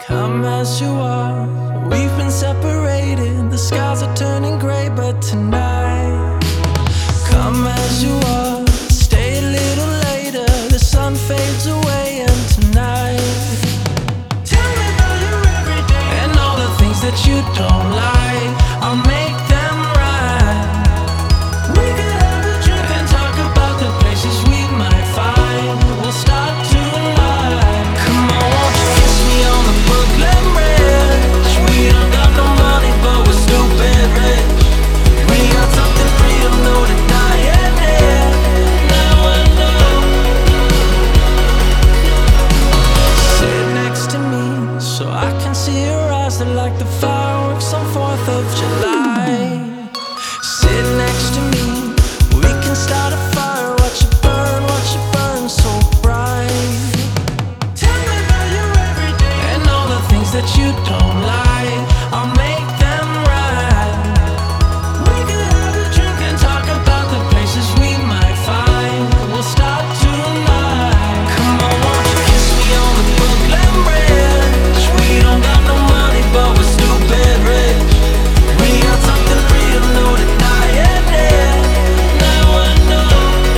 Come as you are, we've been separated. The skies are turning gray, but tonight, come as you are, stay a little later. The sun fades away, and tonight, tell me about your everyday and all the things that you don't like. I'll make them right. We could have a drink and talk about the places we might find. We'll start tonight. Come on, won't you kiss me on the Brooklyn Bridge? We don't got no money, but we're stupid rich. We got something real, no denying it. Now I know. Sit next to me so I can see your eyes. They're like the fireworks on 4th of July. Sit next to me, we can start a fire. Watch it burn so bright. Tell me about your everyday and all the things that you don't like. I'll make them right. We could have a drink and talk about the places we might find. We'll start tonight. Come on, won't you kiss me on the Brooklyn Bridge? We don't got no money, but we're stupid rich. We got something real, no denying it. Now I know.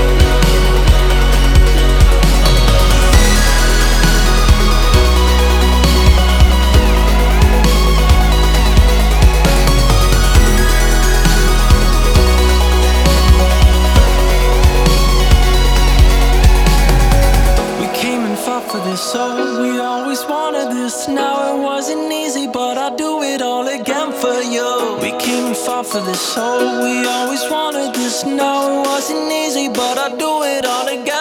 We came and fought for this, so we always wanted this. Now it wasn't easy, but I'll do it all again for you. We came and fought for this, so we always wanted this. Now it wasn't easy, but I'll do it all again.